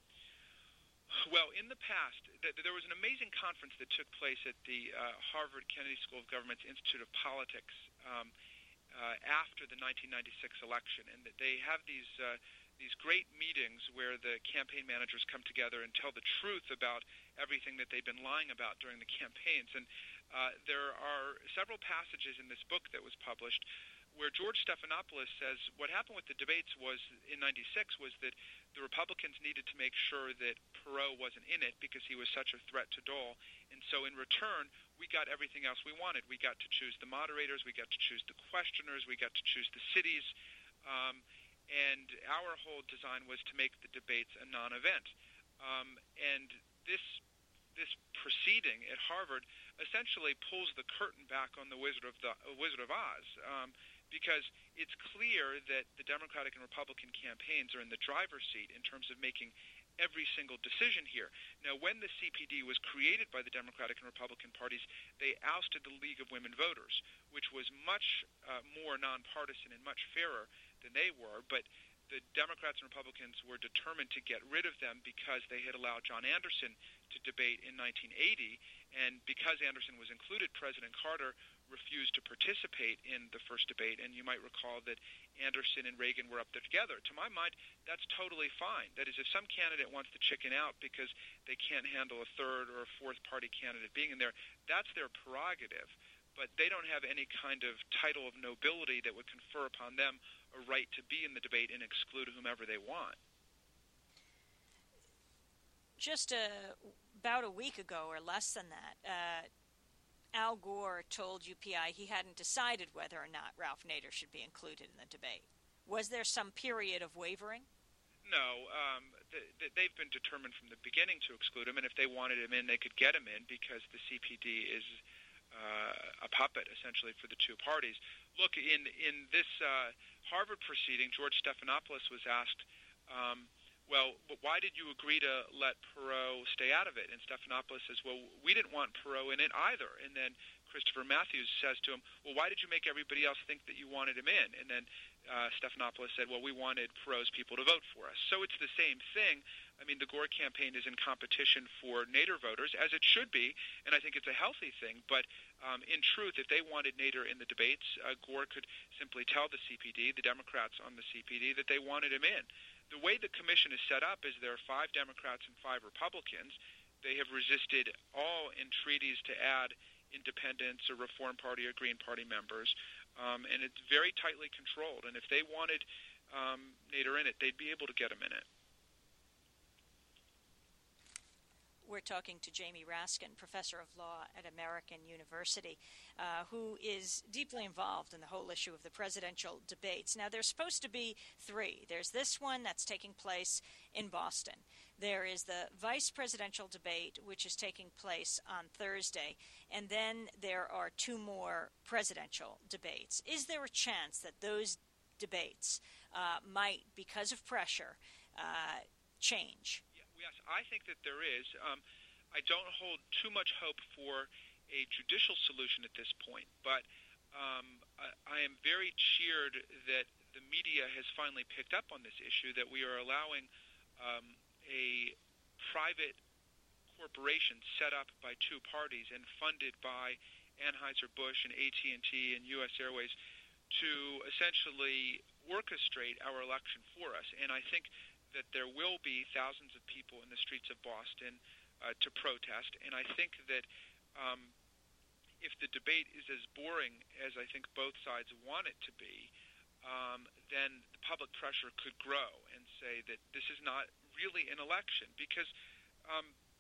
S8: Well, in the past, th- there was an amazing conference that took place at the uh, Harvard Kennedy School of Government's Institute of Politics um, uh, after the nineteen ninety-six election, and that they have these uh, these great meetings where the campaign managers come together and tell the truth about everything that they've been lying about during the campaigns. And uh, there are several passages in this book that was published where George Stephanopoulos says what happened with the debates was in ninety-six was that the Republicans needed to make sure that Perot wasn't in it because he was such a threat to Dole. And so in return, we got everything else we wanted. We got to choose the moderators, we got to choose the questioners, we got to choose the cities, um, and our whole design was to make the debates a non-event. Um, and this this proceeding at Harvard essentially pulls the curtain back on the Wizard of the uh, Wizard of Oz. Um, because it's clear that the Democratic and Republican campaigns are in the driver's seat in terms of making every single decision here. Now, when the C P D was created by the Democratic and Republican parties, they ousted the League of Women Voters, which was much uh, more nonpartisan and much fairer than they were, but the Democrats and Republicans were determined to get rid of them because they had allowed John Anderson to debate in nineteen eighty, and because Anderson was included, President Carter refused to participate in the first debate, and you might recall that Anderson and Reagan were up there together. To my mind, that's totally fine. That is, if some candidate wants to chicken out because they can't handle a third or a fourth party candidate being in there, that's their prerogative. But they don't have any kind of title of nobility that would confer upon them a right to be in the debate and exclude whomever they want.
S1: Just a, about a week ago or less than that, uh, Al Gore told U P I he hadn't decided whether or not Ralph Nader should be included in the debate. Was there some period of wavering?
S8: No. Um, th- th- they've been determined from the beginning to exclude him, and if they wanted him in, they could get him in because the C P D is uh, a puppet, essentially, for the two parties. Look, in, in this uh, Harvard proceeding, George Stephanopoulos was asked, um, well, why did you agree to let Perot stay out of it? And Stephanopoulos says, well, we didn't want Perot in it either. And then Christopher Matthews says to him, well, why did you make everybody else think that you wanted him in? And then uh, Stephanopoulos said, well, we wanted Perot's people to vote for us. So it's the same thing. I mean, the Gore campaign is in competition for Nader voters, as it should be, and I think it's a healthy thing. But um, in truth, if they wanted Nader in the debates, uh, Gore could simply tell the C P D, the Democrats on the C P D, that they wanted him in. The way the commission is set up is there are five Democrats and five Republicans. They have resisted all entreaties to add independents or Reform Party or Green Party members, um, and it's very tightly controlled. And if they wanted um, Nader in it, they'd be able to get him in it.
S1: We're talking to Jamie Raskin, professor of law at American University, uh, who is deeply involved in the whole issue of the presidential debates. Now, there's supposed to be three. There's this one that's taking place in Boston. There is the vice presidential debate, which is taking place on Thursday. And then there are two more presidential debates. Is there a chance that those debates uh, might, because of pressure, uh, change?
S8: Yes, I think that there is. Um, I don't hold too much hope for a judicial solution at this point, but um, I, I am very cheered that the media has finally picked up on this issue, that we are allowing um, a private corporation set up by two parties and funded by Anheuser-Busch and A T and T and U S Airways to essentially orchestrate our election for us. And I think that there will be thousands of people in the streets of Boston uh, to protest, and I think that um, if the debate is as boring as I think both sides want it to be, um, then the public pressure could grow and say that this is not really an election, because um,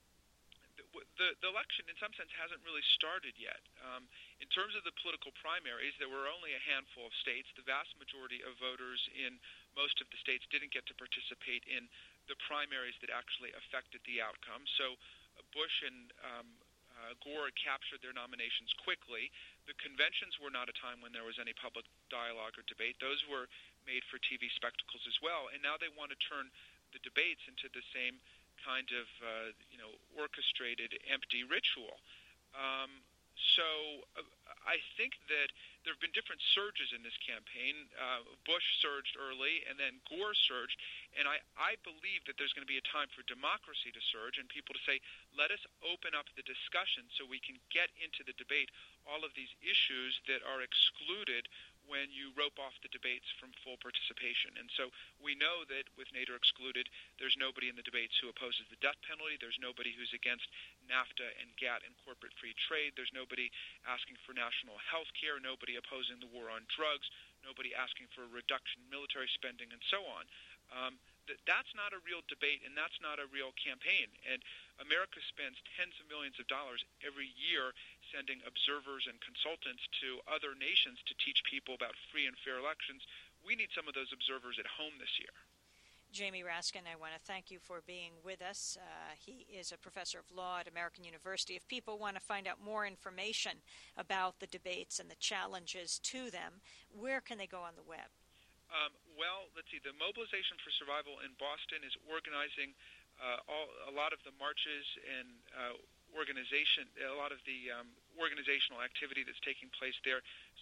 S8: the, the, the election in some sense hasn't really started yet. Um, in terms of the political primaries, there were only a handful of states. The vast majority of voters in most of the states didn't get to participate in the primaries that actually affected the outcome. So uh, Bush and um, uh, Gore captured their nominations quickly. The conventions were not a time when there was any public dialogue or debate. Those were made for T V spectacles as well. And now they want to turn the debates into the same kind of, uh, you know, orchestrated, empty ritual. Um, so uh, I think that there have been different surges in this campaign. Uh, Bush surged early, and then Gore surged. And I, I believe that there's going to be a time for democracy to surge and people to say, let us open up the discussion so we can get into the debate all of these issues that are excluded when you rope off the debates from full participation. And so we know that with Nader excluded, there's nobody in the debates who opposes the death penalty. There's nobody who's against NAFTA and GATT and corporate free trade. There's nobody asking for national health care, nobody opposing the war on drugs, nobody asking for a reduction in military spending, and so on. Um, th- that's not a real debate, and that's not a real campaign. And America spends tens of millions of dollars every year sending observers and consultants to other nations to teach people about free and fair elections. We need some of those observers at home this year.
S1: Jamie Raskin, I want to thank you for being with us. Uh, he is a professor of law at American University. If people want to find out more information about the debates and the challenges to them, where can they go on the web?
S8: Um, well, let's see. The Mobilization for Survival in Boston is organizing uh, all, a lot of the marches and uh, organization, a lot of the um, organizational activity that's taking place there.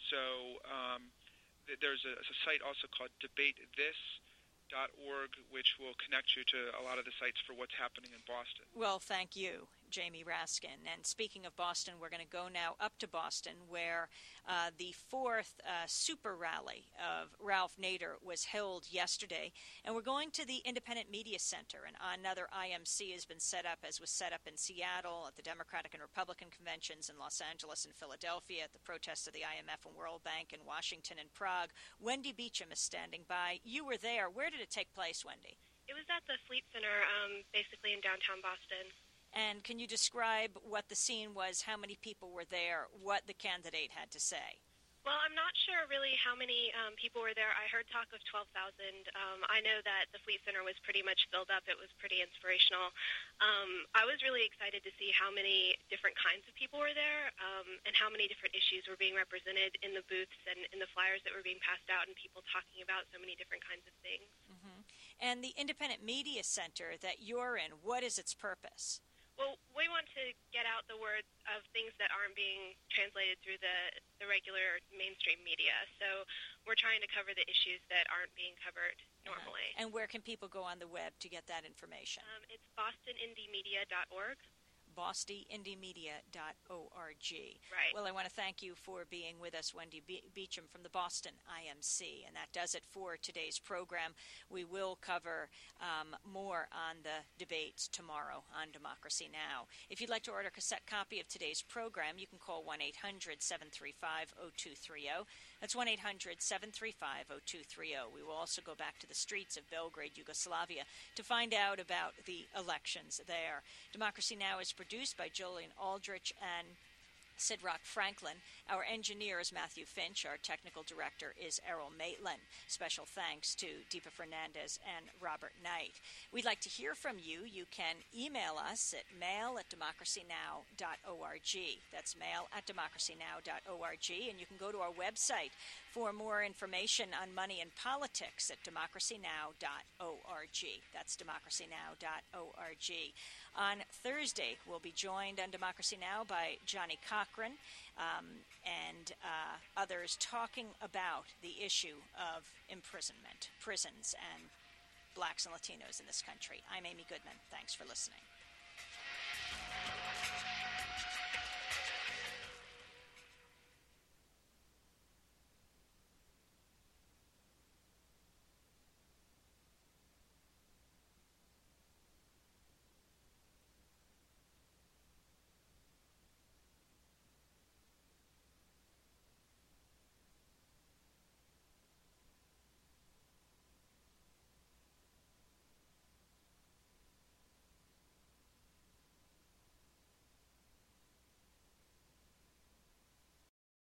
S8: So um, th- there's a, a site also called debate this dot org, which will connect you to a lot of the sites for what's happening in Boston.
S1: Well, thank you, Jamie Raskin. And speaking of Boston, we're going to go now up to Boston, where uh, the fourth uh, super rally of Ralph Nader was held yesterday. And we're going to the Independent Media Center, and another I M C has been set up, as was set up in Seattle at the Democratic and Republican conventions in Los Angeles and Philadelphia, at the protests of the I M F and World Bank in Washington and Prague. Wendy Beecham is standing by. You were there. Where did it take place, Wendy?
S9: It was at the Fleet Center, um, basically in downtown Boston.
S1: And can you describe what the scene was, how many people were there, what the candidate had to say?
S9: Well, I'm not sure really how many um, people were there. I heard talk of twelve thousand. Um, I know that the Fleet Center was pretty much filled up. It was pretty inspirational. Um, I was really excited to see how many different kinds of people were there um, and how many different issues were being represented in the booths and in the flyers that were being passed out, and people talking about so many different kinds of things.
S1: Mm-hmm. And the Independent Media Center that you're in, what is its purpose?
S9: Well, we want to get out the word of things that aren't being translated through the, the regular mainstream media. So we're trying to cover the issues that aren't being covered normally.
S1: Uh-huh. And where can people go on the web to get that information?
S9: Um, it's boston indie media dot org.
S1: boston indie media dot org.
S9: Right.
S1: Well, I want to thank you for being with us, Wendy Be- Beecham from the Boston I M C. And that does it for today's program. We will cover um, more on the debates tomorrow on Democracy Now! If you'd like to order a cassette copy of today's program, you can call one eight hundred seven three five oh two three oh. That's one eight hundred seven three five oh two three oh. We will also go back to the streets of Belgrade, Yugoslavia, to find out about the elections there. Democracy Now! Is produced by Julian Aldrich and Sidrock Franklin. Our engineer is Matthew Finch. Our technical director is Errol Maitland. Special thanks to Deepa Fernandez and Robert Knight. We'd like to hear from you. You can email us at mail at democracy now dot org. That's mail at democracy now dot org. And you can go to our website for more information on money and politics at democracy now dot org. That's democracy now dot org. On Thursday, we'll be joined on Democracy Now! By Johnny Cochran um, and uh, others talking about the issue of imprisonment, prisons, and blacks and Latinos in this country. I'm Amy Goodman. Thanks for listening.